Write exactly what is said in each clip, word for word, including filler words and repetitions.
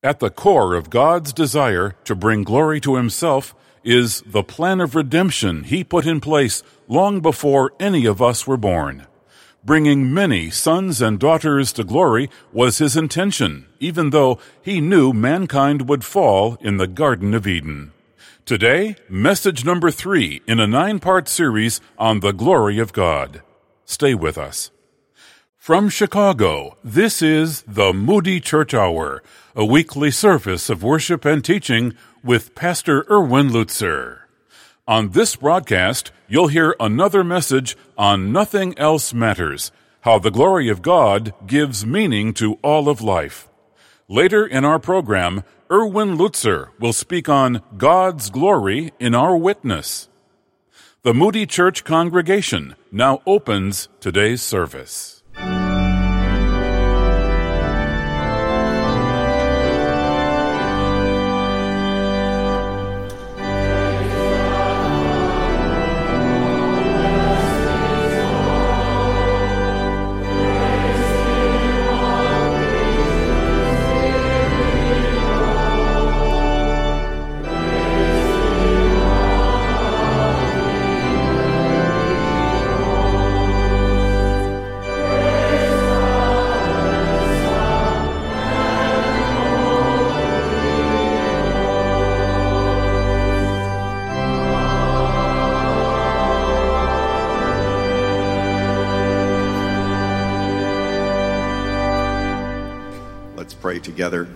At the core of God's desire to bring glory to himself is the plan of redemption he put in place long before any of us were born. Bringing many sons and daughters to glory was his intention, even though he knew mankind would fall in the Garden of Eden. Today, message number three in a nine-part series on the glory of God. Stay with us. From Chicago, this is the Moody Church Hour, a weekly service of worship and teaching with Pastor Erwin Lutzer. On this broadcast, you'll hear another message on Nothing Else Matters, how the glory of God gives meaning to all of life. Later in our program, Erwin Lutzer will speak on God's glory in our witness. The Moody Church congregation now opens today's service. Together.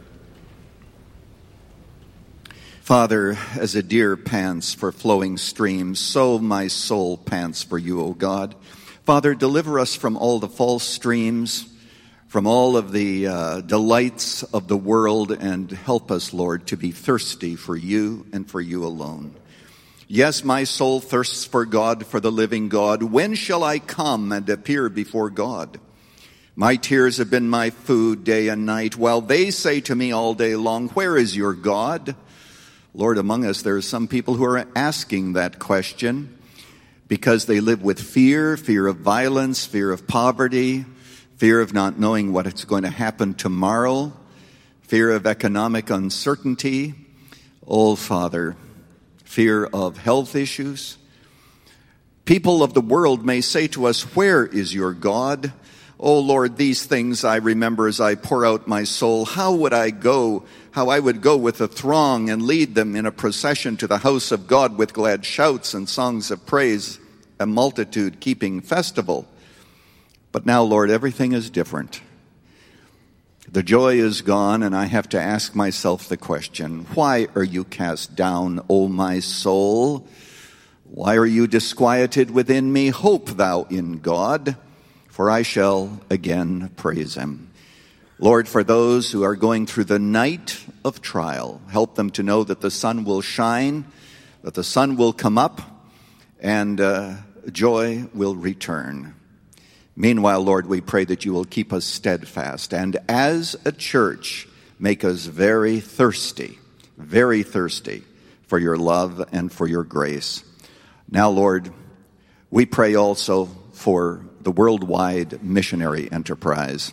Father, as a deer pants for flowing streams, so my soul pants for you, O God. Father, deliver us from all the false streams, from all of the uh, delights of the world, and help us, Lord, to be thirsty for you and for you alone. Yes, my soul thirsts for God, for the living God. When shall I come and appear before God? My tears have been my food day and night, while they say to me all day long, where is your God? Lord, among us there are some people who are asking that question because they live with fear, fear of violence, fear of poverty, fear of not knowing what is going to happen tomorrow, fear of economic uncertainty, oh, Father, fear of health issues. People of the world may say to us, where is your God? Oh, Lord, these things I remember as I pour out my soul. How would I go, how I would go with a throng and lead them in a procession to the house of God with glad shouts and songs of praise, a multitude keeping festival. But now, Lord, everything is different. The joy is gone, and I have to ask myself the question, why are you cast down, O my soul? Why are you disquieted within me? Hope thou in God, for I shall again praise him. Lord, for those who are going through the night of trial, help them to know that the sun will shine, that the sun will come up, and uh, joy will return. Meanwhile, Lord, we pray that you will keep us steadfast, and as a church, make us very thirsty, very thirsty for your love and for your grace. Now, Lord, we pray also for the worldwide missionary enterprise.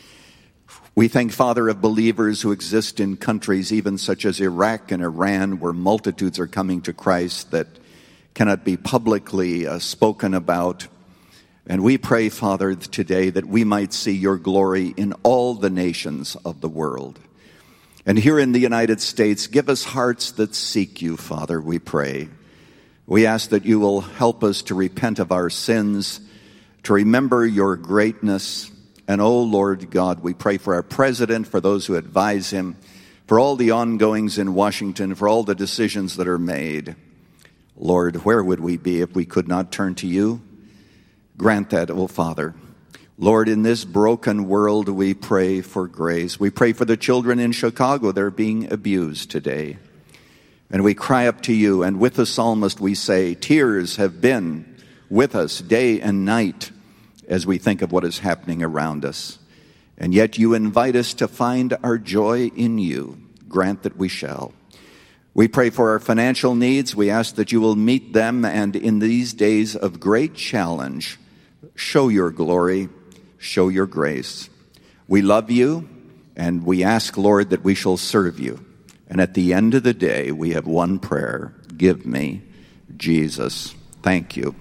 We thank, Father, of believers who exist in countries even such as Iraq and Iran, where multitudes are coming to Christ that cannot be publicly uh, spoken about. And we pray, Father, today that we might see your glory in all the nations of the world. And here in the United States, give us hearts that seek you, Father, we pray. We ask that you will help us to repent of our sins, to remember your greatness. And, oh, Lord God, we pray for our president, for those who advise him, for all the ongoings in Washington, for all the decisions that are made. Lord, where would we be if we could not turn to you? Grant that, oh, Father. Lord, in this broken world, we pray for grace. We pray for the children in Chicago that are being abused today. And we cry up to you, and with the psalmist we say, tears have been with us day and night as we think of what is happening around us. And yet you invite us to find our joy in you. Grant that we shall. We pray for our financial needs. We ask that you will meet them, and in these days of great challenge, show your glory, show your grace. We love you, And we ask, Lord, that we shall serve you. And at the end of the day, we have one prayer: give me Jesus. Thank you.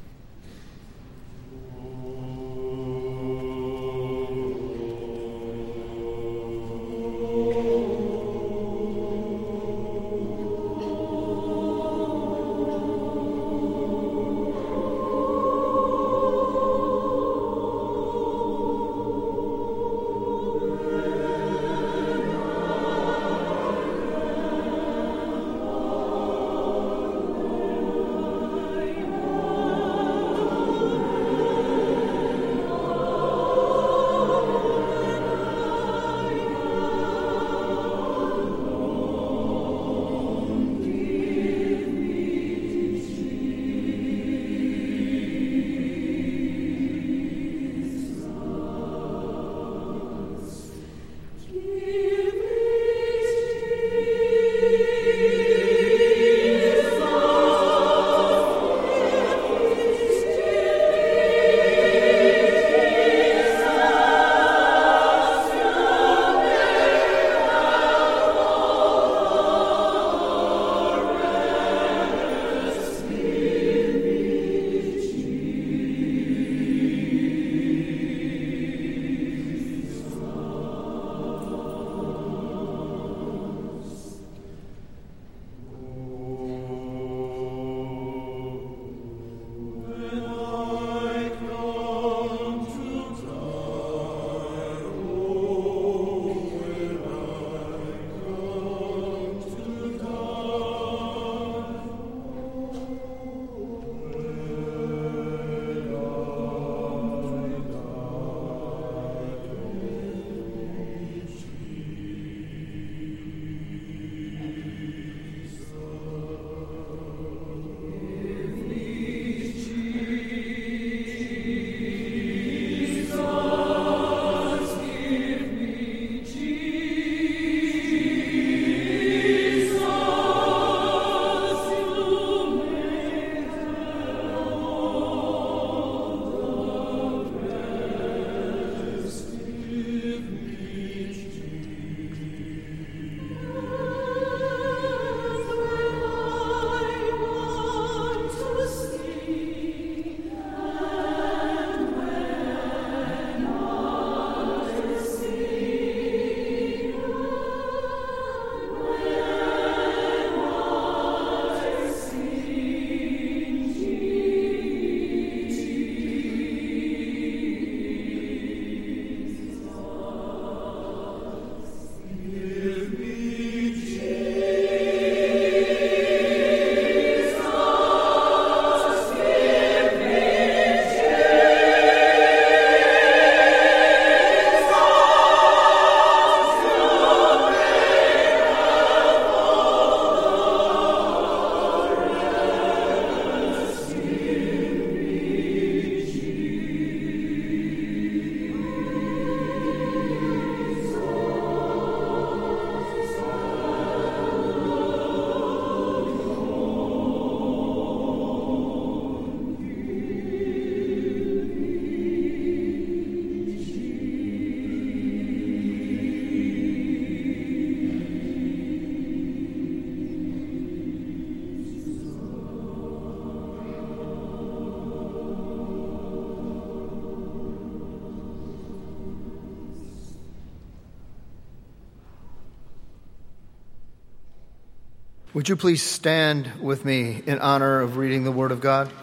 Would you please stand with me in honor of reading the Word of God?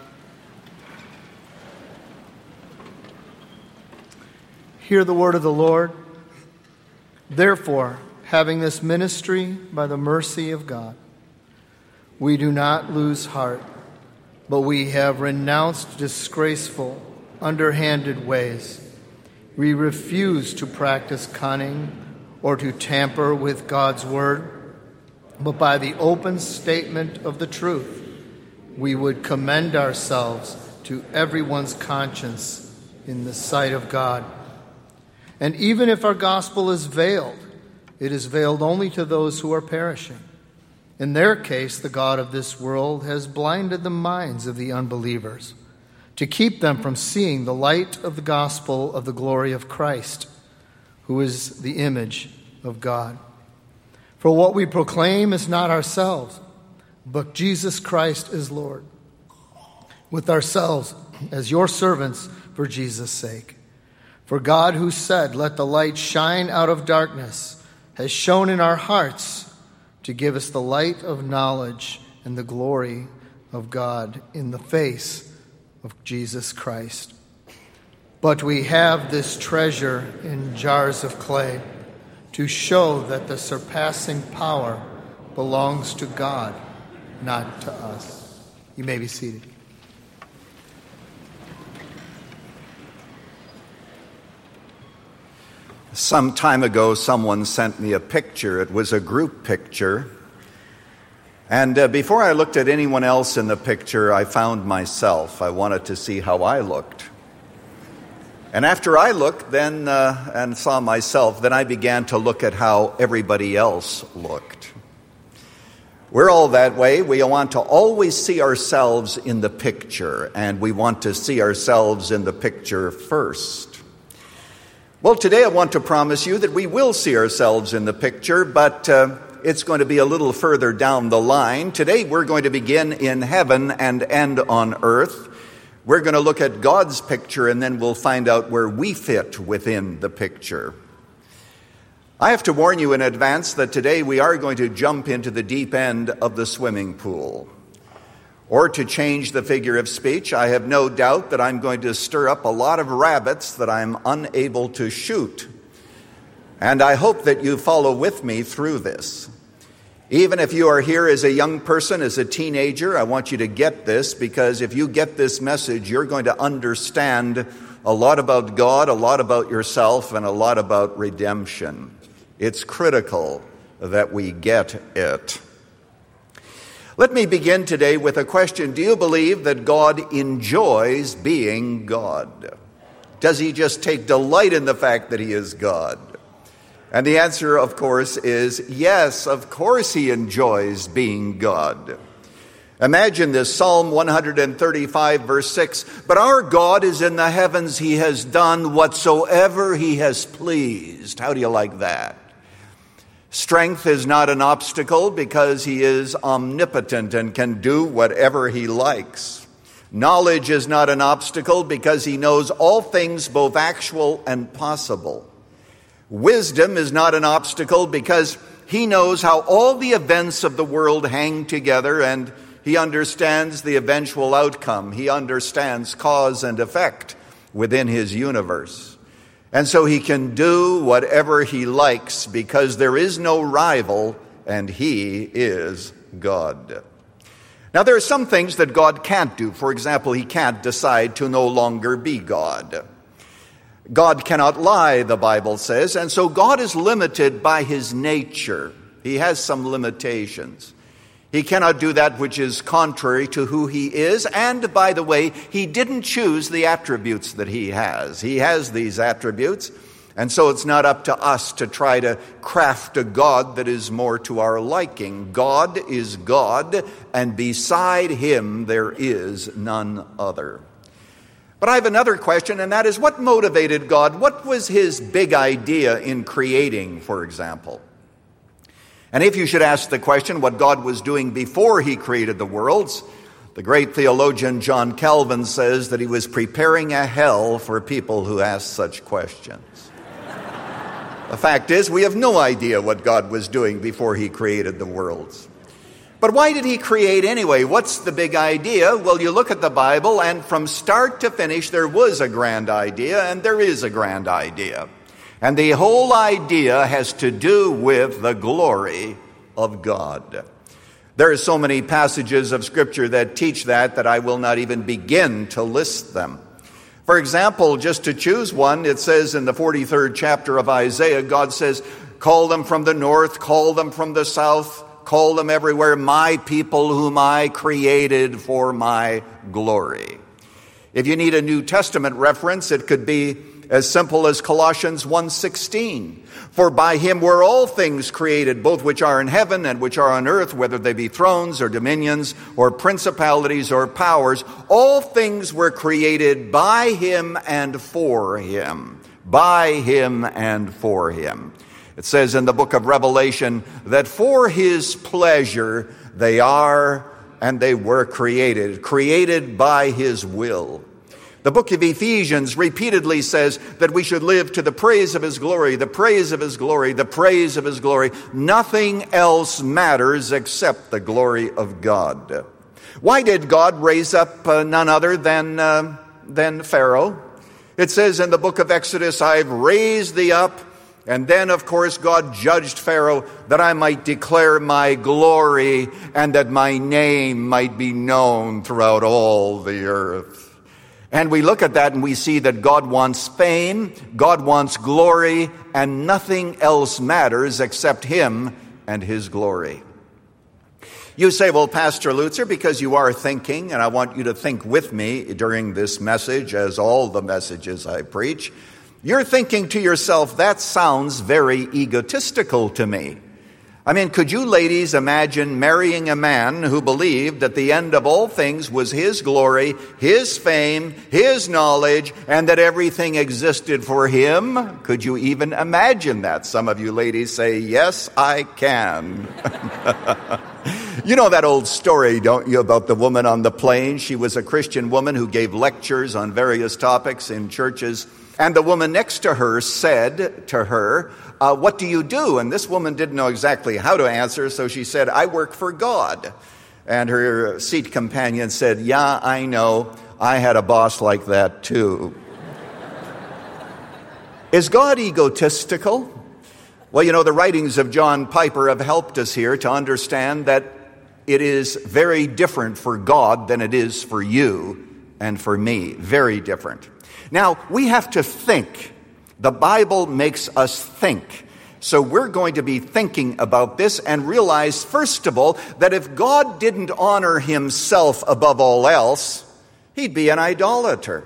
Hear the word of the Lord. Therefore, having this ministry by the mercy of God, we do not lose heart, but we have renounced disgraceful, underhanded ways. We refuse to practice cunning or to tamper with God's word, but by the open statement of the truth, we would commend ourselves to everyone's conscience in the sight of God. And even if our gospel is veiled, it is veiled only to those who are perishing. In their case, the God of this world has blinded the minds of the unbelievers to keep them from seeing the light of the gospel of the glory of Christ, who is the image of God. For what we proclaim is not ourselves, but Jesus Christ is Lord, with ourselves as your servants for Jesus' sake. For God, who said, "Let the light shine out of darkness," has shone in our hearts to give us the light of knowledge and the glory of God in the face of Jesus Christ. But we have this treasure in jars of clay to show that the surpassing power belongs to God, not to us. You may be seated. Some time ago, someone sent me a picture. It was a group picture. And uh, before I looked at anyone else in the picture, I found myself. I wanted to see how I looked. And after I looked then uh, and saw myself, then I began to look at how everybody else looked. We're all that way. We want to always see ourselves in the picture, and we want to see ourselves in the picture first. Well, today I want to promise you that we will see ourselves in the picture, but uh, it's going to be a little further down the line. Today we're going to begin in heaven and end on earth. We're going to look at God's picture, and then we'll find out where we fit within the picture. I have to warn you in advance that today we are going to jump into the deep end of the swimming pool. Or to change the figure of speech, I have no doubt that I'm going to stir up a lot of rabbits that I'm unable to shoot. And I hope that you follow with me through this. Even if you are here as a young person, as a teenager, I want you to get this, because if you get this message, you're going to understand a lot about God, a lot about yourself, and a lot about redemption. It's critical that we get it. Let me begin today with a question. Do you believe that God enjoys being God? Does he just take delight in the fact that he is God? And the answer, of course, is yes, of course he enjoys being God. Imagine this, Psalm one thirty-five, verse six. But our God is in the heavens. He has done whatsoever he has pleased. How do you like that? Strength is not an obstacle because he is omnipotent and can do whatever he likes. Knowledge is not an obstacle because he knows all things, both actual and possible. Wisdom is not an obstacle because he knows how all the events of the world hang together, and he understands the eventual outcome. He understands cause and effect within his universe. And so he can do whatever he likes because there is no rival and he is God. Now, there are some things that God can't do. For example, he can't decide to no longer be God. God cannot lie, the Bible says, and so God is limited by his nature. He has some limitations. He cannot do that which is contrary to who he is. And, by the way, he didn't choose the attributes that he has. He has these attributes, and so it's not up to us to try to craft a God that is more to our liking. God is God, and beside him there is none other. But I have another question, and that is, what motivated God? What was his big idea in creating, for example? And if you should ask the question what God was doing before he created the worlds, the great theologian John Calvin says that he was preparing a hell for people who ask such questions. The fact is, we have no idea what God was doing before he created the worlds. But why did he create anyway? What's the big idea? Well, you look at the Bible, and from start to finish, there was a grand idea, and there is a grand idea. And the whole idea has to do with the glory of God. There are so many passages of Scripture that teach that that I will not even begin to list them. For example, just to choose one, it says in the forty-third chapter of Isaiah, God says, "Call them from the north, call them from the south, call them everywhere, my people whom I created for my glory." If you need a New Testament reference, it could be as simple as Colossians one sixteen. "For by him were all things created, both which are in heaven and which are on earth, whether they be thrones or dominions or principalities or powers. All things were created by him and for him. by him and for him. It says in the book of Revelation that for his pleasure they are and they were created, created by his will. The book of Ephesians repeatedly says that we should live to the praise of his glory, the praise of his glory, the praise of his glory. Nothing else matters except the glory of God. Why did God raise up uh, none other than, uh, than Pharaoh? It says in the book of Exodus, I've raised thee up. And then, of course, God judged Pharaoh that I might declare my glory and that my name might be known throughout all the earth. And we look at that and we see that God wants fame, God wants glory, and nothing else matters except him and his glory. You say, well, Pastor Lutzer, because you are thinking, and I want you to think with me during this message, as all the messages I preach, you're thinking to yourself, that sounds very egotistical to me. I mean, could you ladies imagine marrying a man who believed that the end of all things was his glory, his fame, his knowledge, and that everything existed for him? Could you even imagine that? Some of you ladies say, yes, I can. You know that old story, don't you, about the woman on the plane? She was a Christian woman who gave lectures on various topics in churches. And the woman next to her said to her, uh, what do you do? And this woman didn't know exactly how to answer, so she said, I work for God. And her seat companion said, yeah, I know. I had a boss like that too. Is God egotistical? Well, you know, the writings of John Piper have helped us here to understand that it is very different for God than it is for you and for me. Very different. Now, we have to think. The Bible makes us think. So we're going to be thinking about this and realize, first of all, that if God didn't honor himself above all else, he'd be an idolater.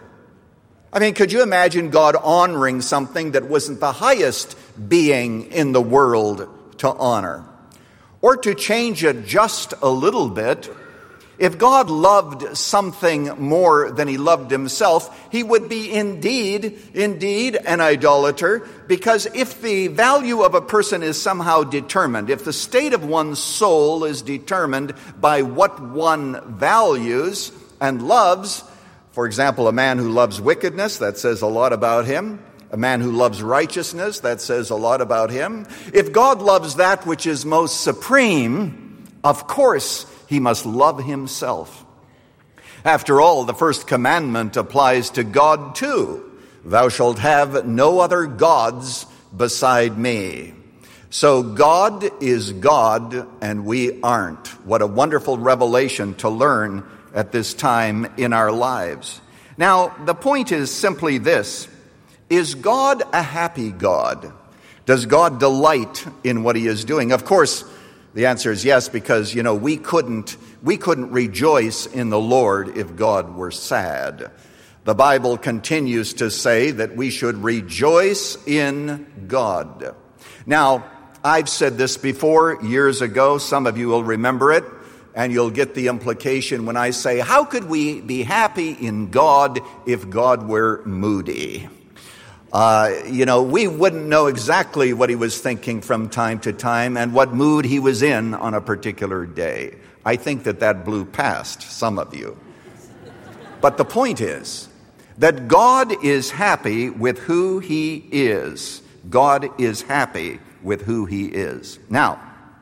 I mean, could you imagine God honoring something that wasn't the highest being in the world to honor? Or to change it just a little bit, if God loved something more than he loved himself, he would be indeed, indeed an idolater, because if the value of a person is somehow determined, if the state of one's soul is determined by what one values and loves, for example, a man who loves wickedness, that says a lot about him. A man who loves righteousness, that says a lot about him. If God loves that which is most supreme, of course, he must love himself. After all, the first commandment applies to God too. Thou shalt have no other gods beside me. So God is God and we aren't. What a wonderful revelation to learn at this time in our lives. Now, the point is simply this. Is God a happy God? Does God delight in what he is doing? Of course, the answer is yes, because, you know, we couldn't, we couldn't rejoice in the Lord if God were sad. The Bible continues to say that we should rejoice in God. Now, I've said this before years ago. Some of you will remember it, and you'll get the implication when I say, how could we be happy in God if God were moody? Uh, you know, we wouldn't know exactly what he was thinking from time to time and what mood he was in on a particular day. I think that that blew past some of you. But the point is that God is happy with who he is. God is happy with who he is. Now,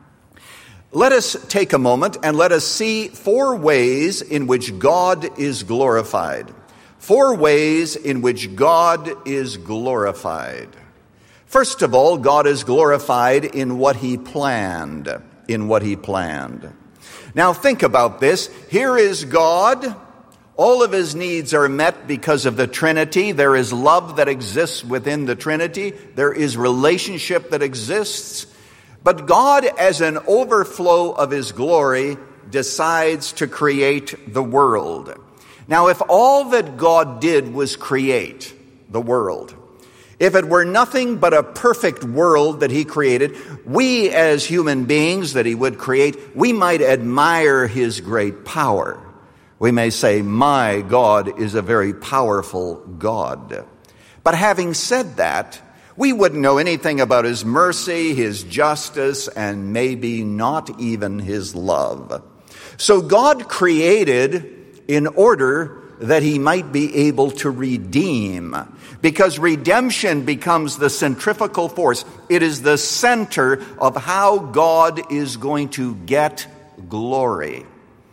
let us take a moment and let us see four ways in which God is glorified. Four ways in which God is glorified. First of all, God is glorified in what he planned. In what he planned. Now think about this. Here is God. All of his needs are met because of the Trinity. There is love that exists within the Trinity. There is relationship that exists. But God, as an overflow of his glory, decides to create the world. Now, if all that God did was create the world, if it were nothing but a perfect world that he created, we as human beings that he would create, we might admire his great power. We may say, my God is a very powerful God. But having said that, we wouldn't know anything about his mercy, his justice, and maybe not even his love. So God created in order that he might be able to redeem, because redemption becomes the centrifugal force. It is the center of how God is going to get glory.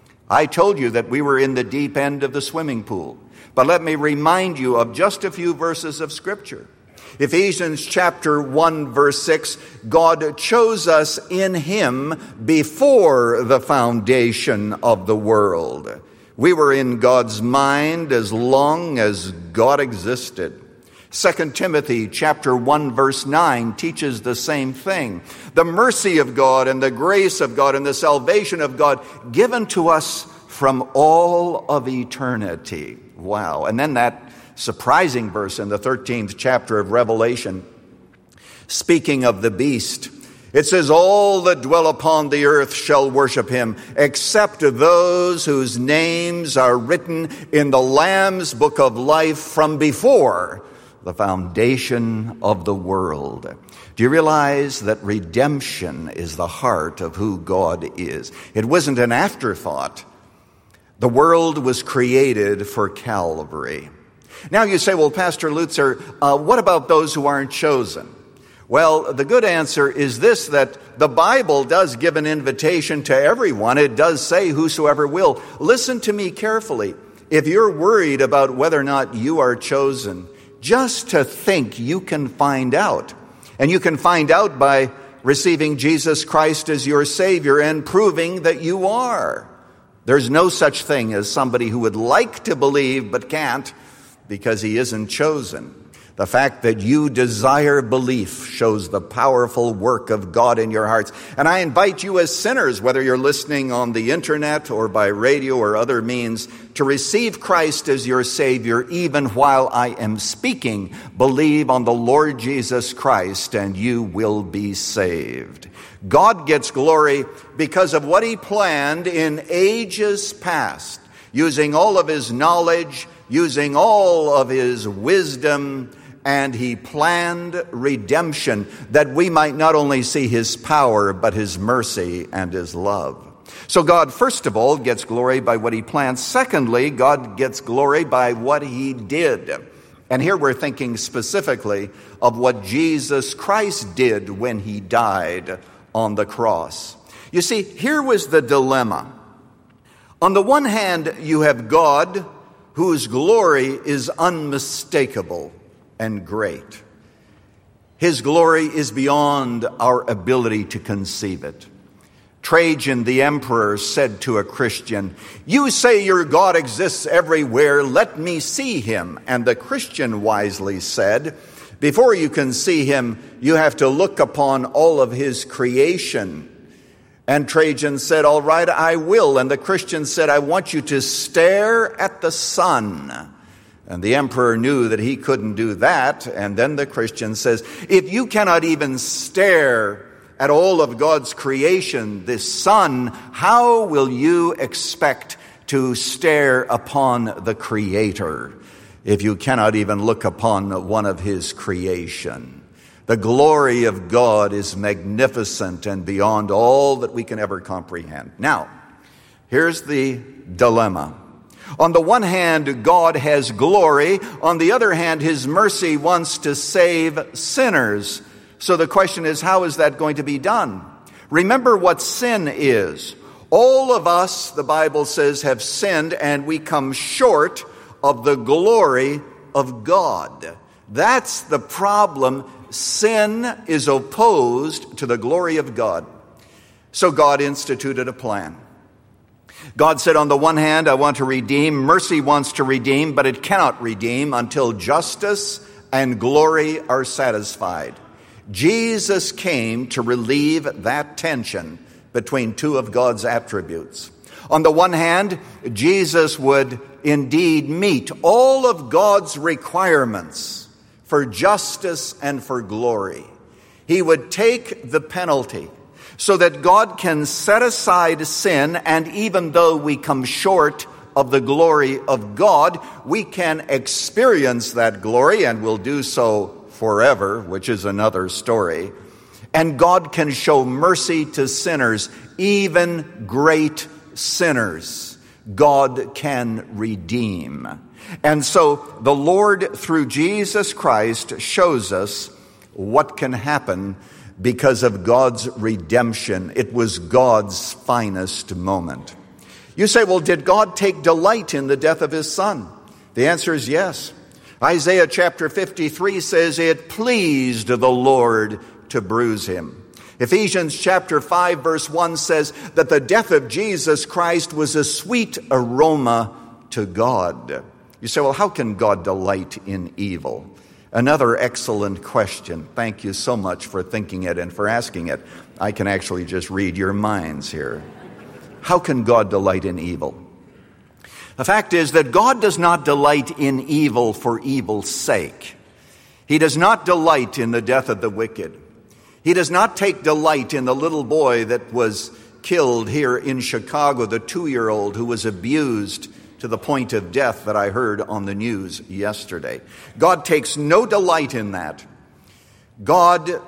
I told you that we were in the deep end of the swimming pool, but let me remind you of just a few verses of Scripture. Ephesians chapter one, verse six, God chose us in him before the foundation of the world. We were in God's mind as long as God existed. Second Timothy chapter one, verse nine teaches the same thing. The mercy of God and the grace of God and the salvation of God given to us from all of eternity. Wow. And then that surprising verse in the thirteenth chapter of Revelation, speaking of the beast, it says, all that dwell upon the earth shall worship him, except those whose names are written in the Lamb's book of life from before the foundation of the world. Do you realize that redemption is the heart of who God is? It wasn't an afterthought. The world was created for Calvary. Now you say, well, Pastor Lutzer, uh, what about those who aren't chosen? Well, the good answer is this, that the Bible does give an invitation to everyone. It does say whosoever will. Listen to me carefully. If you're worried about whether or not you are chosen, just to think you can find out. And you can find out by receiving Jesus Christ as your Savior and proving that you are. There's no such thing as somebody who would like to believe but can't because he isn't chosen. The fact that you desire belief shows the powerful work of God in your hearts. And I invite you as sinners, whether you're listening on the internet or by radio or other means, to receive Christ as your Savior even while I am speaking. Believe on the Lord Jesus Christ and you will be saved. God gets glory because of what he planned in ages past, using all of his knowledge, using all of his wisdom, and he planned redemption that we might not only see his power, but his mercy and his love. So God, first of all, gets glory by what he planned. Secondly, God gets glory by what he did. And here we're thinking specifically of what Jesus Christ did when he died on the cross. You see, here was the dilemma. On the one hand, you have God, whose glory is unmistakable and great. His glory is beyond our ability to conceive it. Trajan, the emperor, said to a Christian, "You say your God exists everywhere. Let me see him." And the Christian wisely said, "Before you can see him, you have to look upon all of his creation." And Trajan said, "All right, I will." And the Christian said, "I want you to stare at the sun." And the emperor knew that he couldn't do that. And then the Christian says, "If you cannot even stare at all of God's creation, this sun, how will you expect to stare upon the Creator if you cannot even look upon one of his creation?" The glory of God is magnificent and beyond all that we can ever comprehend. Now, here's the dilemma. On the one hand, God has glory. On the other hand, his mercy wants to save sinners. So the question is, how is that going to be done? Remember what sin is. All of us, the Bible says, have sinned, and we come short of the glory of God. That's the problem. Sin is opposed to the glory of God. So God instituted a plan. God said, on the one hand, I want to redeem. Mercy wants to redeem, but it cannot redeem until justice and glory are satisfied. Jesus came to relieve that tension between two of God's attributes. On the one hand, Jesus would indeed meet all of God's requirements for justice and for glory. He would take the penalty so that God can set aside sin, and even though we come short of the glory of God. We can experience that glory, and will do so forever, which is another story. And God can show mercy to sinners, even great sinners. God can redeem. And so the Lord, through Jesus Christ, shows us what can happen because of God's redemption. It was God's finest moment. You say, well, did God take delight in the death of his Son? The answer is yes. Isaiah chapter fifty-three says, it pleased the Lord to bruise him. Ephesians chapter five verse one says that the death of Jesus Christ was a sweet aroma to God. You say, well, how can God delight in evil? Another excellent question. Thank you so much for thinking it and for asking it. I can actually just read your minds here. How can God delight in evil? The fact is that God does not delight in evil for evil's sake. He does not delight in the death of the wicked. He does not take delight in the little boy that was killed here in Chicago, the two-year-old who was abused to the point of death that I heard on the news yesterday. God takes no delight in that. God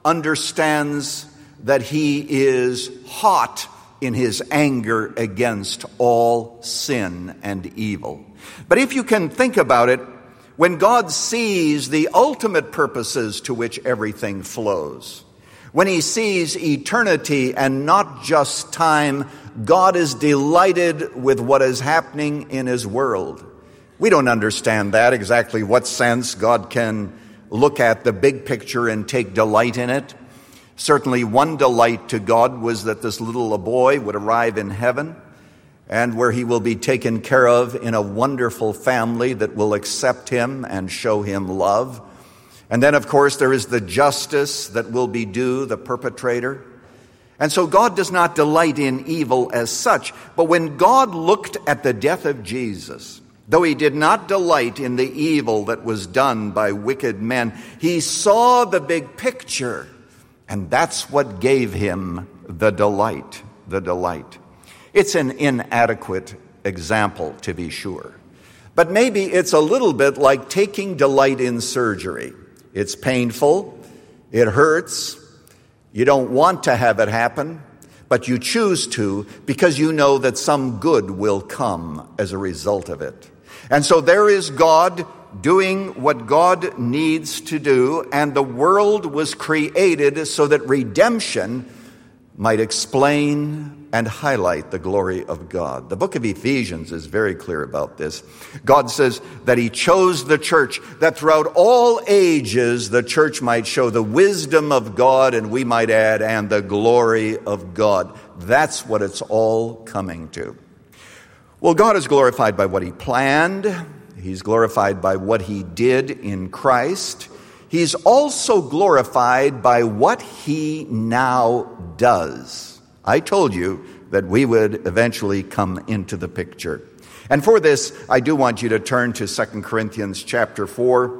understands that he is hot in his anger against all sin and evil. But if you can think about it, when God sees the ultimate purposes to which everything flows, when he sees eternity and not just time, God is delighted with what is happening in his world. We don't understand that, exactly what sense God can look at the big picture and take delight in it. Certainly one delight to God was that this little boy would arrive in heaven, and where he will be taken care of in a wonderful family that will accept him and show him love. And then, of course, there is the justice that will be due the perpetrator. And so God does not delight in evil as such. But when God looked at the death of Jesus, though he did not delight in the evil that was done by wicked men, he saw the big picture. And that's what gave him the delight, the delight. It's an inadequate example, to be sure. But maybe it's a little bit like taking delight in surgery. It's painful. It hurts. You don't want to have it happen, but you choose to because you know that some good will come as a result of it. And so there is God doing what God needs to do, and the world was created so that redemption might explain and highlight the glory of God. The book of Ephesians is very clear about this. God says that he chose the church, that throughout all ages the church might show the wisdom of God, and we might add, and the glory of God. That's what it's all coming to. Well, God is glorified by what he planned. He's glorified by what he did in Christ. He's also glorified by what he now does. I told you that we would eventually come into the picture. And for this, I do want you to turn to Second Corinthians chapter four.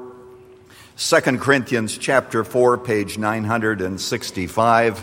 Second Corinthians chapter four, page nine hundred sixty-five.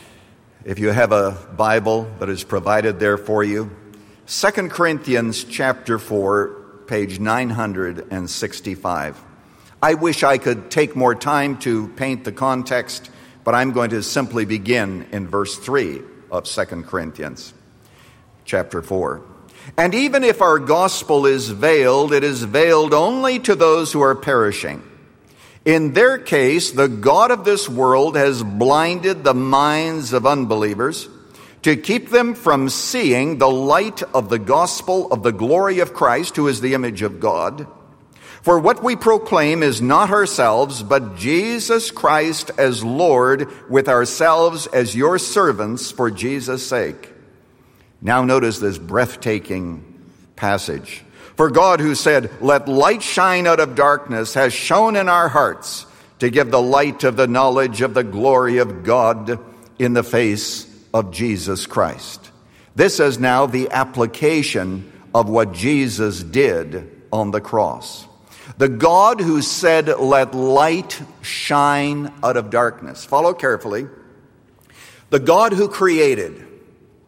If you have a Bible that is provided there for you. Second Corinthians chapter four, page nine hundred sixty-five. I wish I could take more time to paint the context, but I'm going to simply begin in verse three of Second Corinthians chapter four. And even if our gospel is veiled, it is veiled only to those who are perishing. In their case, the God of this world has blinded the minds of unbelievers to keep them from seeing the light of the gospel of the glory of Christ, who is the image of God. For what we proclaim is not ourselves, but Jesus Christ as Lord, with ourselves as your servants for Jesus' sake. Now notice this breathtaking passage. For God, who said, "Let light shine out of darkness," has shone in our hearts to give the light of the knowledge of the glory of God in the face of Jesus Christ. This is now the application of what Jesus did on the cross. The God who said, "Let light shine out of darkness." Follow carefully. The God who created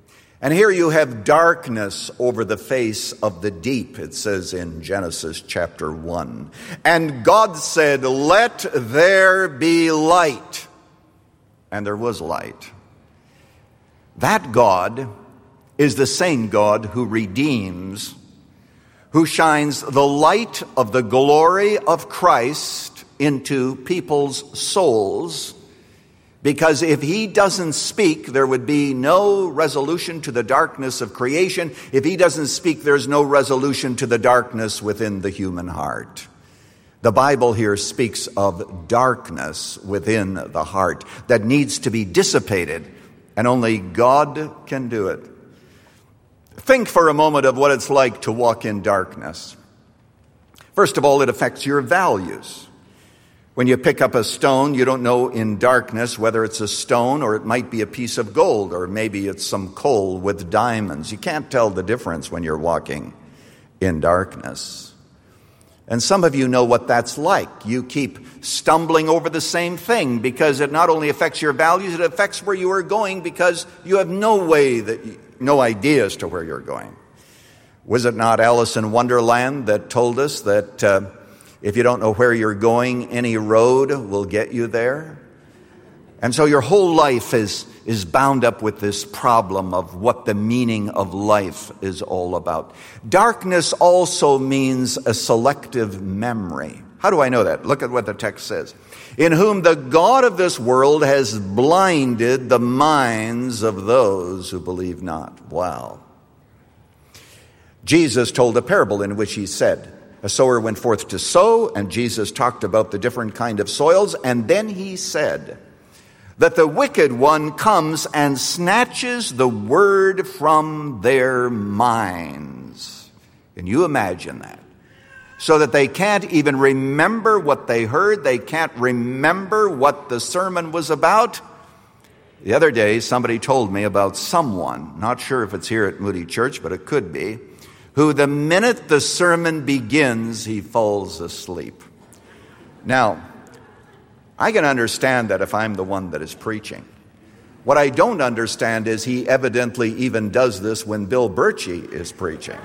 And here you have darkness over the face of the deep, it says in Genesis chapter one. And God said, "Let there be light." And there was light. That God is the same God who redeems, who shines the light of the glory of Christ into people's souls. Because if he doesn't speak, there would be no resolution to the darkness of creation. If he doesn't speak, there's no resolution to the darkness within the human heart. The Bible here speaks of darkness within the heart that needs to be dissipated, and only God can do it. Think for a moment of what it's like to walk in darkness. First of all, it affects your values. When you pick up a stone, you don't know in darkness whether it's a stone or it might be a piece of gold, or maybe it's some coal with diamonds. You can't tell the difference when you're walking in darkness. And some of you know what that's like. You keep stumbling over the same thing because it not only affects your values, it affects where you are going because you have no way, that you, no idea as to where you're going. Was it not Alice in Wonderland that told us that uh, if you don't know where you're going, any road will get you there? And so your whole life is, is bound up with this problem of what the meaning of life is all about. Darkness also means a selective memory. How do I know that? Look at what the text says. In whom the God of this world has blinded the minds of those who believe not. Wow. Jesus told a parable in which he said, a sower went forth to sow, and Jesus talked about the different kind of soils, and then he said that the wicked one comes and snatches the word from their minds. Can you imagine that? So that they can't even remember what they heard. They can't remember what the sermon was about. The other day, somebody told me about someone, not sure if it's here at Moody Church, but it could be, who the minute the sermon begins, he falls asleep. Now, I can understand that if I'm the one that is preaching. What I don't understand is he evidently even does this when Bill Birchie is preaching.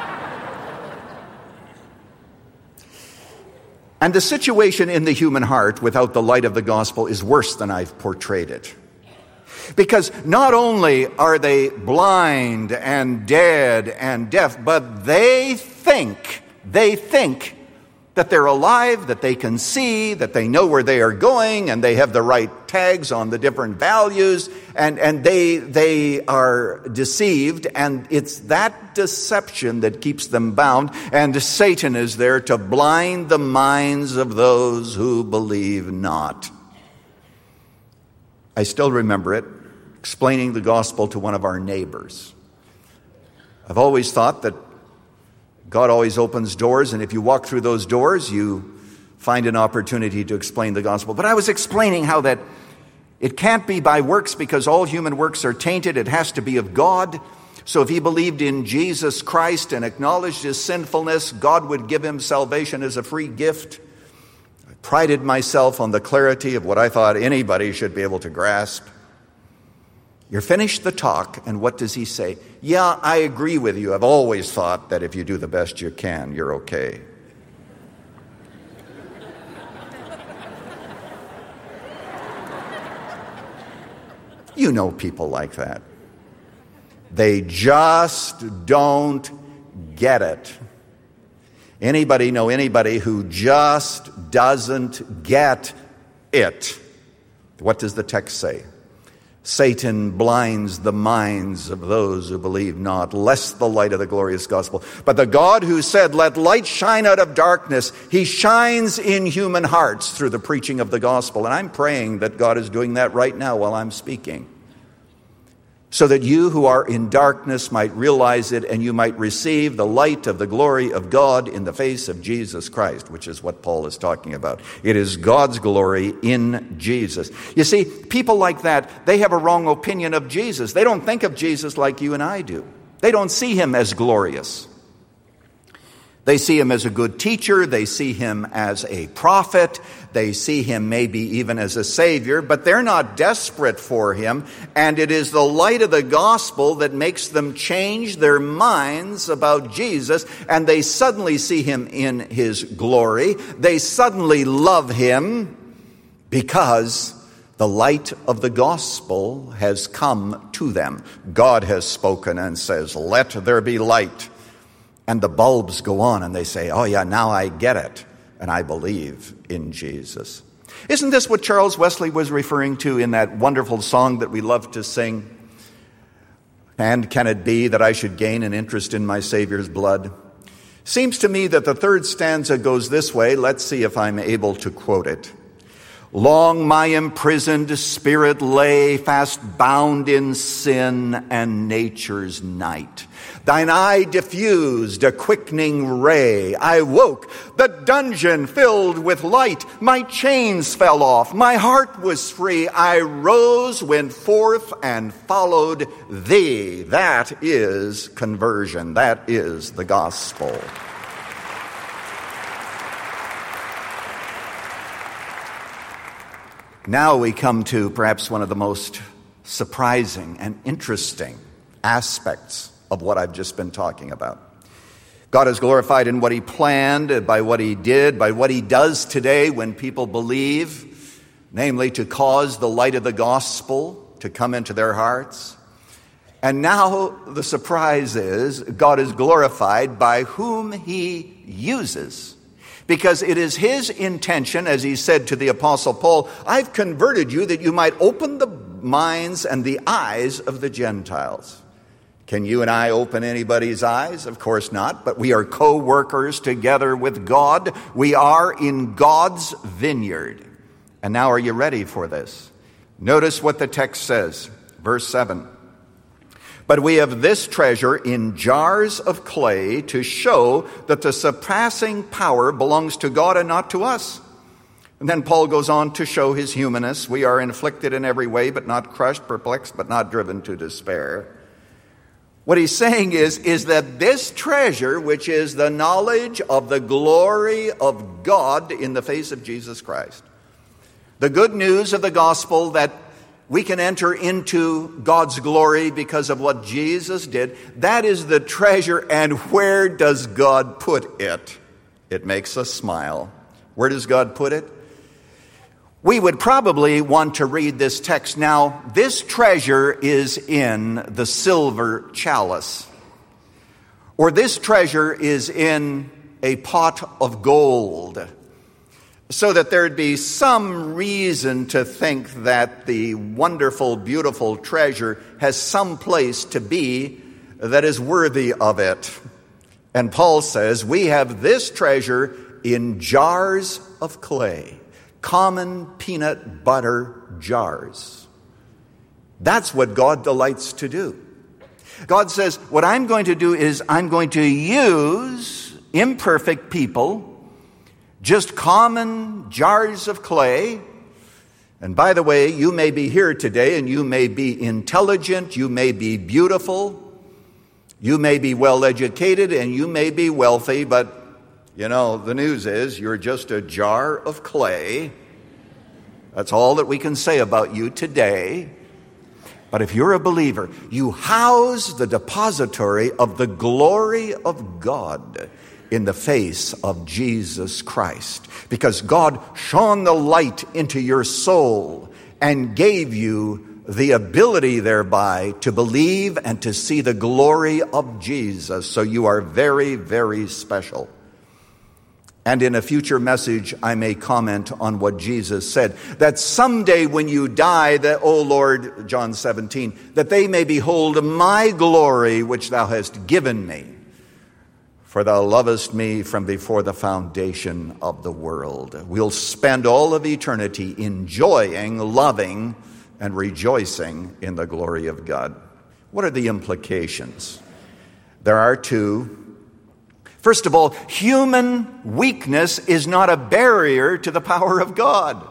And the situation in the human heart without the light of the gospel is worse than I've portrayed it. Because not only are they blind and dead and deaf, but they think, they think that they're alive, that they can see, that they know where they are going, and they have the right tags on the different values, and, and they, they are deceived, and it's that deception that keeps them bound, and Satan is there to blind the minds of those who believe not. I still remember it, explaining the gospel to one of our neighbors. I've always thought that God always opens doors, and if you walk through those doors, you find an opportunity to explain the gospel. But I was explaining how that it can't be by works because all human works are tainted. It has to be of God. So if he believed in Jesus Christ and acknowledged his sinfulness, God would give him salvation as a free gift. I prided myself on the clarity of what I thought anybody should be able to grasp. You're finished the talk, and what does he say? Yeah, I agree with you. I've always thought that if you do the best you can, you're okay. You know people like that. They just don't get it. Anybody know anybody who just doesn't get it? What does the text say? Satan blinds the minds of those who believe not, lest the light of the glorious gospel. But the God who said, let light shine out of darkness, he shines in human hearts through the preaching of the gospel. And I'm praying that God is doing that right now while I'm speaking. So that you who are in darkness might realize it, and you might receive the light of the glory of God in the face of Jesus Christ, which is what Paul is talking about. It is God's glory in Jesus. You see, people like that, they have a wrong opinion of Jesus. They don't think of Jesus like you and I do. They don't see him as glorious. They see him as a good teacher. They see him as a prophet. They see him maybe even as a savior, but they're not desperate for him. And it is the light of the gospel that makes them change their minds about Jesus. And they suddenly see him in his glory. They suddenly love him because the light of the gospel has come to them. God has spoken and says, "Let there be light." And the bulbs go on and they say, "Oh yeah, now I get it. And I believe in Jesus." Isn't this what Charles Wesley was referring to in that wonderful song that we love to sing? "And can it be that I should gain an interest in my Savior's blood?" Seems to me that the third stanza goes this way. Let's see if I'm able to quote it. "Long my imprisoned spirit lay, fast bound in sin and nature's night. Thine eye diffused a quickening ray. I woke, the dungeon filled with light. My chains fell off, my heart was free. I rose, went forth, and followed thee." That is conversion. That is the gospel. Now we come to perhaps one of the most surprising and interesting aspects of what I've just been talking about. God is glorified in what he planned, by what he did, by what he does today when people believe, namely to cause the light of the gospel to come into their hearts. And now the surprise is God is glorified by whom he uses. Because it is his intention, as he said to the Apostle Paul, "I've converted you that you might open the minds and the eyes of the Gentiles." Can you and I open anybody's eyes? Of course not, but we are co-workers together with God. We are in God's vineyard. And now are you ready for this? Notice what the text says, verse seven. "But we have this treasure in jars of clay to show that the surpassing power belongs to God and not to us." And then Paul goes on to show his humanness. "We are inflicted in every way, but not crushed, perplexed, but not driven to despair." What he's saying is, is that this treasure, which is the knowledge of the glory of God in the face of Jesus Christ, the good news of the gospel that we can enter into God's glory because of what Jesus did, that is the treasure. And where does God put it? It makes us smile. Where does God put it? We would probably want to read this text. Now, this treasure is in the silver chalice, or this treasure is in a pot of gold, so that there'd be some reason to think that the wonderful, beautiful treasure has some place to be that is worthy of it. And Paul says, we have this treasure in jars of clay. Common peanut butter jars. That's what God delights to do. God says, what I'm going to do is I'm going to use imperfect people, just common jars of clay. And by the way, you may be here today and you may be intelligent, you may be beautiful, you may be well educated, and you may be wealthy, but you know, the news is you're just a jar of clay. That's all that we can say about you today. But if you're a believer, you house the depository of the glory of God in the face of Jesus Christ. Because God shone the light into your soul and gave you the ability thereby to believe and to see the glory of Jesus. So you are very, very special. And in a future message, I may comment on what Jesus said, that someday when you die, that, O Lord, John seventeen, that they may behold my glory which thou hast given me. For thou lovest me from before the foundation of the world. We'll spend all of eternity enjoying, loving, and rejoicing in the glory of God. What are the implications? There are two. First of all, human weakness is not a barrier to the power of God.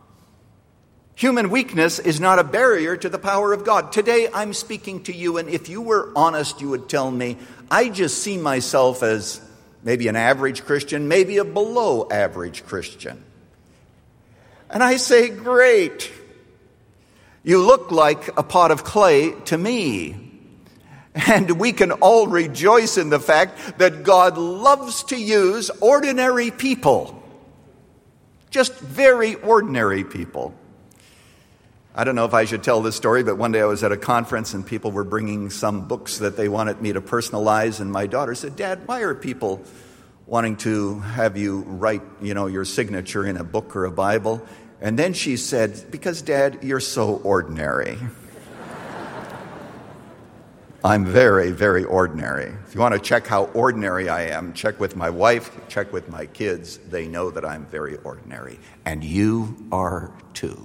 Human weakness is not a barrier to the power of God. Today I'm speaking to you, and if you were honest, you would tell me, I just see myself as maybe an average Christian, maybe a below average Christian. And I say, great. You look like a pot of clay to me. And we can all rejoice in the fact that God loves to use ordinary people. Just very ordinary people. I don't know if I should tell this story, but one day I was at a conference and people were bringing some books that they wanted me to personalize. And my daughter said, Dad, why are people wanting to have you write, you know, your signature in a book or a Bible? And then she said, because, Dad, you're so ordinary. I'm very, very ordinary. If you want to check how ordinary I am, check with my wife, check with my kids. They know that I'm very ordinary. And you are too.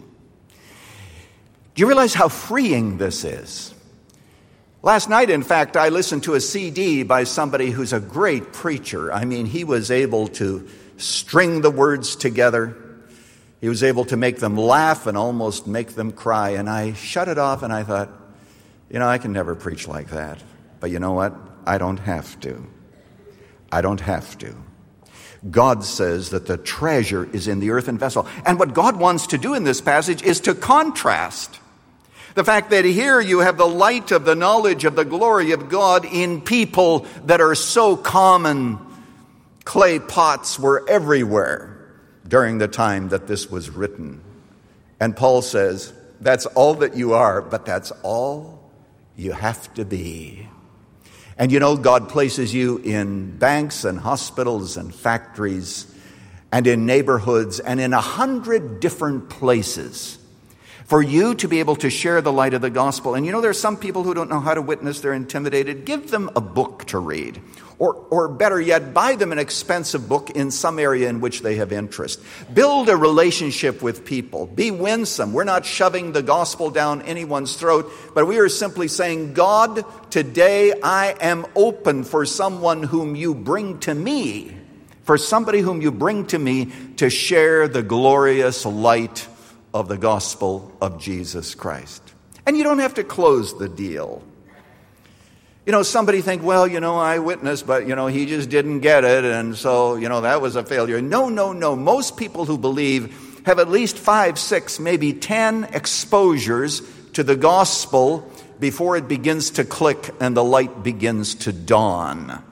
Do you realize how freeing this is? Last night, in fact, I listened to a C D by somebody who's a great preacher. I mean, he was able to string the words together. He was able to make them laugh and almost make them cry. And I shut it off and I thought, you know, I can never preach like that. But you know what? I don't have to. I don't have to. God says that the treasure is in the earthen vessel. And what God wants to do in this passage is to contrast the fact that here you have the light of the knowledge of the glory of God in people that are so common. Clay pots were everywhere during the time that this was written. And Paul says, that's all that you are, but that's all you have to be. And you know, God places you in banks and hospitals and factories and in neighborhoods and in a hundred different places for you to be able to share the light of the gospel. And you know, there are some people who don't know how to witness. They're intimidated. Give them a book to read. Or, or better yet, buy them an expensive book in some area in which they have interest. Build a relationship with people. Be winsome. We're not shoving the gospel down anyone's throat, but we are simply saying, God, today I am open for someone whom you bring to me, for somebody whom you bring to me to share the glorious light of the gospel of Jesus Christ. And you don't have to close the deal. You know, somebody think, well, you know, I witnessed, but, you know, he just didn't get it, and so, you know, that was a failure. No, no, no. Most people who believe have at least five, six, maybe ten exposures to the gospel before it begins to click and the light begins to dawn.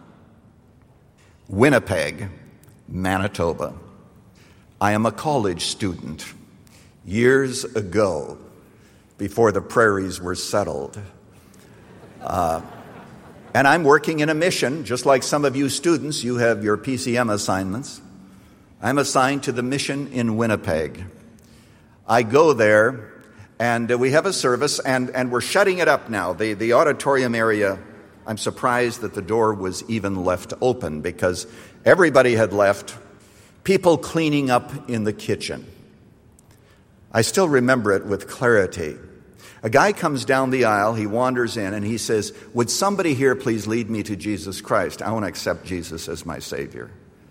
Winnipeg, Manitoba. I am a college student. Years ago, before the prairies were settled, uh, and I'm working in a mission, just like some of you students, you have your P C M assignments. I'm assigned to the mission in Winnipeg. I go there, and we have a service, and, and we're shutting it up now. The, the auditorium area, I'm surprised that the door was even left open because everybody had left, people cleaning up in the kitchen. I still remember it with clarity. A guy comes down the aisle, he wanders in, and he says, would somebody here please lead me to Jesus Christ? I want to accept Jesus as my Savior.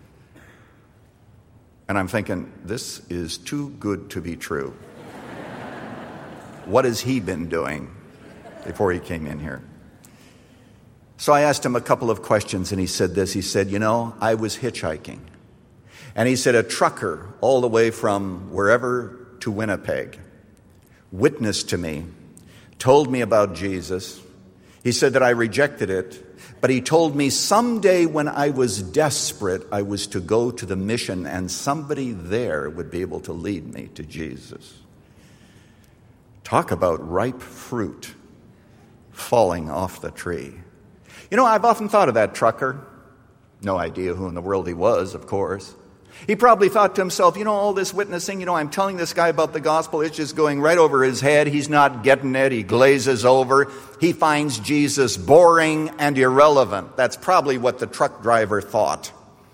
And I'm thinking, this is too good to be true. What has he been doing before he came in here? So I asked him a couple of questions, and he said this. He said, you know, I was hitchhiking. And he said, a trucker all the way from wherever to Winnipeg witnessed to me, told me about Jesus. He said that I rejected it, but he told me someday when I was desperate, I was to go to the mission and somebody there would be able to lead me to Jesus. Talk about ripe fruit falling off the tree. You know, I've often thought of that trucker. No idea who in the world he was, of course. He probably thought to himself, you know, all this witnessing, you know, I'm telling this guy about the gospel, it's just going right over his head. He's not getting it. He glazes over. He finds Jesus boring and irrelevant. That's probably what the truck driver thought.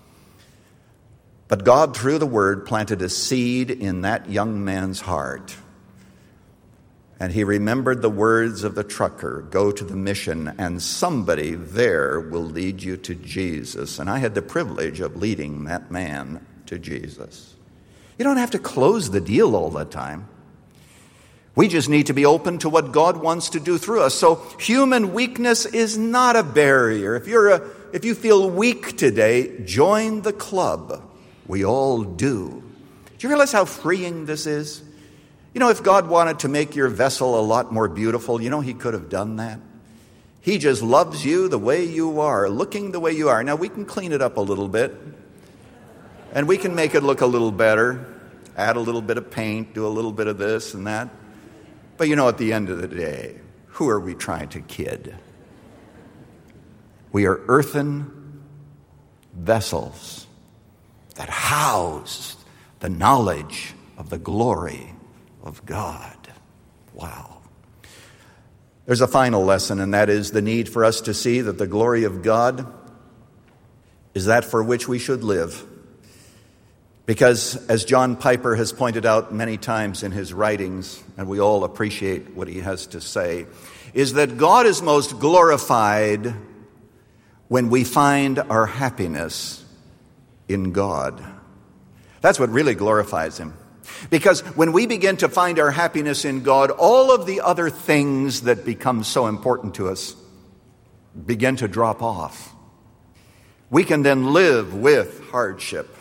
But God, through the word, planted a seed in that young man's heart. And he remembered the words of the trucker, go to the mission, and somebody there will lead you to Jesus. And I had the privilege of leading that man to Jesus. You don't have to close the deal all the time. We just need to be open to what God wants to do through us. So human weakness is not a barrier. If you're a, if you feel weak today, join the club. We all do. Do you realize how freeing this is? You know, if God wanted to make your vessel a lot more beautiful, you know, he could have done that. He just loves you the way you are, looking the way you are. Now, we can clean it up a little bit, and we can make it look a little better, add a little bit of paint, do a little bit of this and that. But you know, at the end of the day, who are we trying to kid? We are earthen vessels that house the knowledge of the glory of God. Wow. There's a final lesson, and that is the need for us to see that the glory of God is that for which we should live. Because, as John Piper has pointed out many times in his writings, and we all appreciate what he has to say, is that God is most glorified when we find our happiness in God. That's what really glorifies him. Because when we begin to find our happiness in God, all of the other things that become so important to us begin to drop off. We can then live with hardship.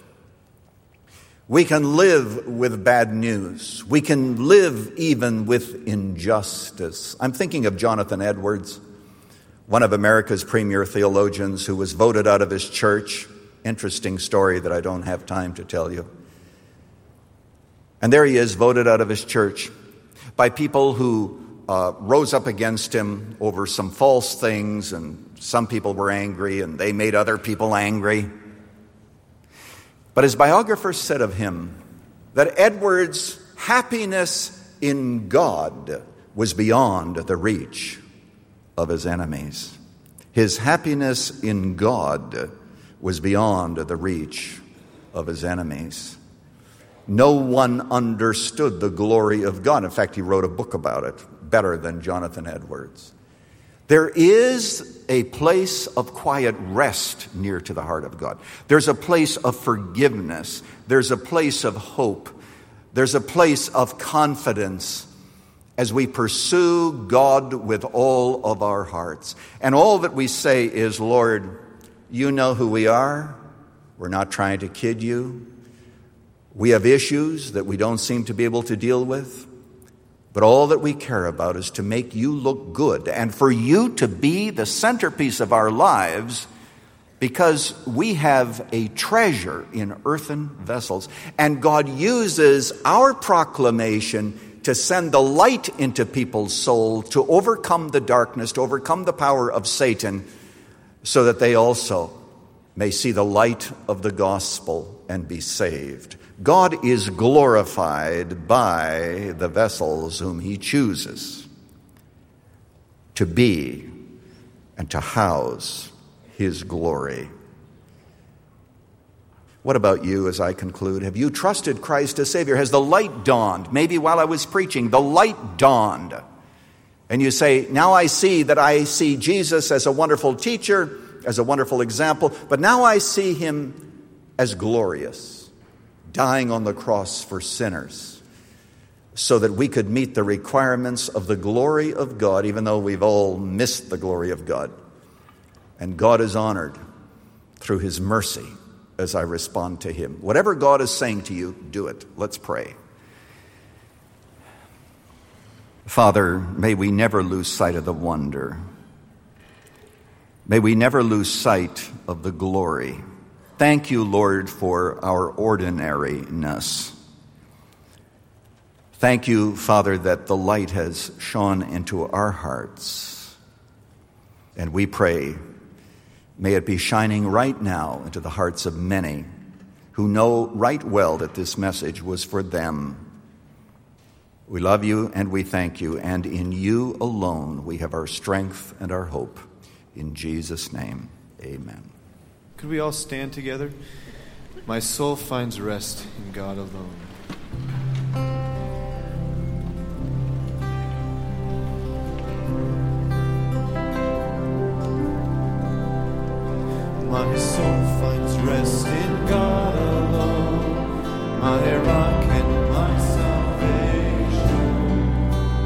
We can live with bad news. We can live even with injustice. I'm thinking of Jonathan Edwards, one of America's premier theologians who was voted out of his church. Interesting story that I don't have time to tell you. And there he is, voted out of his church by people who uh, rose up against him over some false things, and some people were angry, and they made other people angry. But his biographer said of him that Edwards' happiness in God was beyond the reach of his enemies. His happiness in God was beyond the reach of his enemies. No one understood the glory of God. In fact, he wrote a book about it, better than Jonathan Edwards. There is a place of quiet rest near to the heart of God. There's a place of forgiveness. There's a place of hope. There's a place of confidence as we pursue God with all of our hearts. And all that we say is, Lord, you know who we are. We're not trying to kid you. We have issues that we don't seem to be able to deal with. But all that we care about is to make you look good and for you to be the centerpiece of our lives, because we have a treasure in earthen vessels. And God uses our proclamation to send the light into people's soul, to overcome the darkness, to overcome the power of Satan, so that they also may see the light of the gospel and be saved. God is glorified by the vessels whom he chooses to be and to house his glory. What about you as I conclude? Have you trusted Christ as Savior? Has the light dawned? Maybe while I was preaching, the light dawned. And you say, now I see that I see Jesus as a wonderful teacher, as a wonderful example, but now I see him as glorious, dying on the cross for sinners, so that we could meet the requirements of the glory of God, even though we've all missed the glory of God. And God is honored through his mercy as I respond to him. Whatever God is saying to you, do it. Let's pray. Father, may we never lose sight of the wonder. May we never lose sight of the glory. Thank you, Lord, for our ordinariness. Thank you, Father, that the light has shone into our hearts. And we pray, may it be shining right now into the hearts of many who know right well that this message was for them. We love you and we thank you, and in you alone we have our strength and our hope. In Jesus' name, amen. Could we all stand together? My soul finds rest in God alone. My soul finds rest in God alone, my rock and my salvation.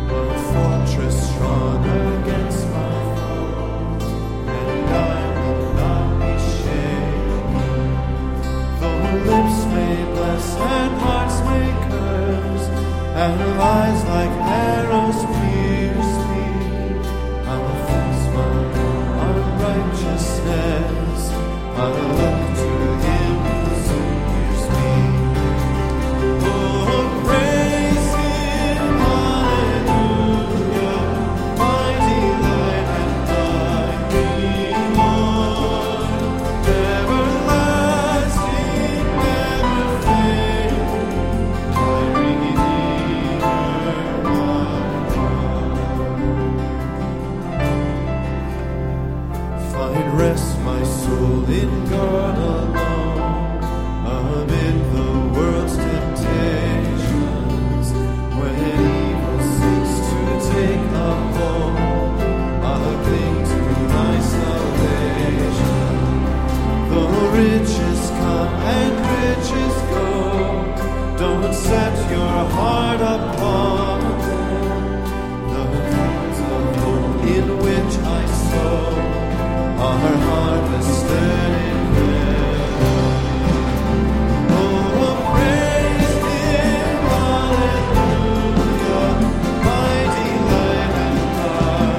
in God alone, amid the world's temptations. When evil seeks to take a hold, I'll cling to thy salvation. Though riches come and riches go, don't set your heart upon them. The fields of hope in which I sow are harvested in heaven. Oh, praise Him, hallelujah, my delight and my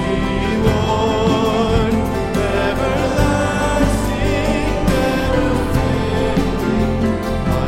reward, everlasting, never failing, my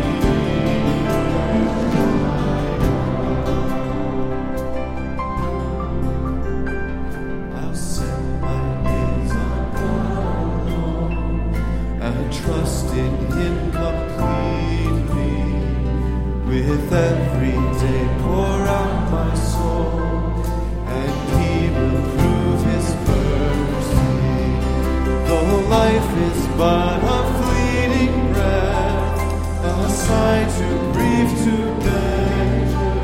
Redeemer. I'll set my gaze on God alone and trust in Him completely. With every day pour out my soul, and He will prove His mercy. Though life is but a fleeting breath, a sigh too brief to measure,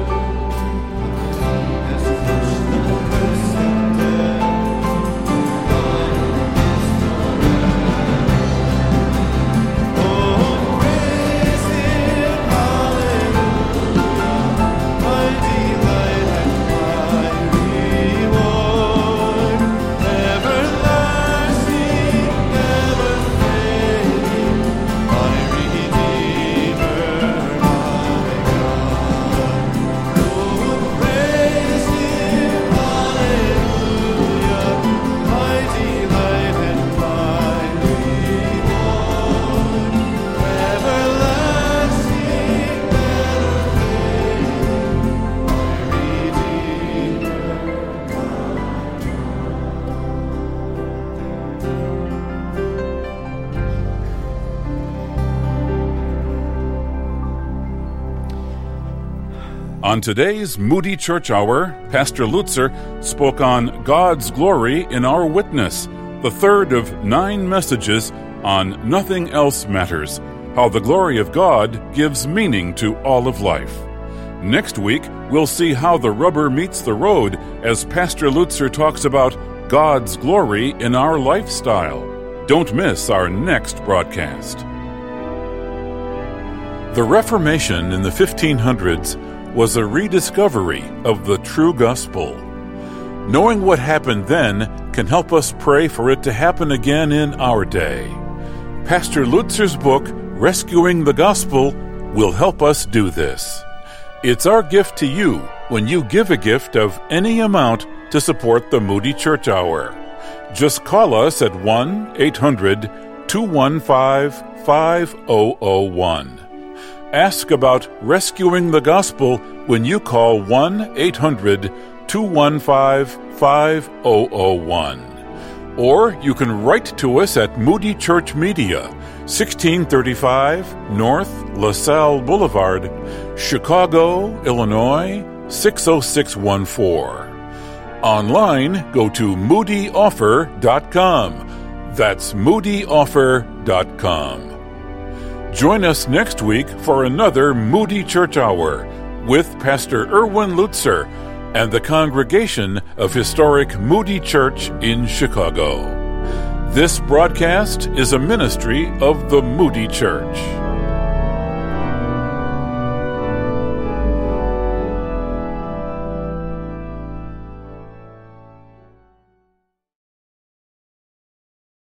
has touched the curse of death. Oh, praise Him, hallelujah, my delight and my reward, everlasting, never failing, my Redeemer, my God. Oh, praise Him, hallelujah, my delight and my reward, everlasting, never failing, my On today's Moody Church Hour, Pastor Lutzer spoke on God's glory in our witness, the third of nine messages on Nothing Else Matters, how the glory of God gives meaning to all of life. Next week, we'll see how the rubber meets the road as Pastor Lutzer talks about God's glory in our lifestyle. Don't miss our next broadcast. The Reformation in the fifteen hundreds was a rediscovery of the true gospel. Knowing what happened then can help us pray for it to happen again in our day. Pastor Lutzer's book, Rescuing the Gospel, will help us do this. It's our gift to you when you give a gift of any amount to support the Moody Church Hour. Just call us at one eight hundred two one five five zero zero one. Ask about Rescuing the Gospel when you call one eight hundred two one five five zero zero one. Or you can write to us at Moody Church Media, sixteen thirty-five North LaSalle Boulevard, Chicago, Illinois, six oh six one four. Online, go to moody offer dot com. That's moody offer dot com. Join us next week for another Moody Church Hour with Pastor Erwin Lutzer and the congregation of historic Moody Church in Chicago. This broadcast is a ministry of the Moody Church.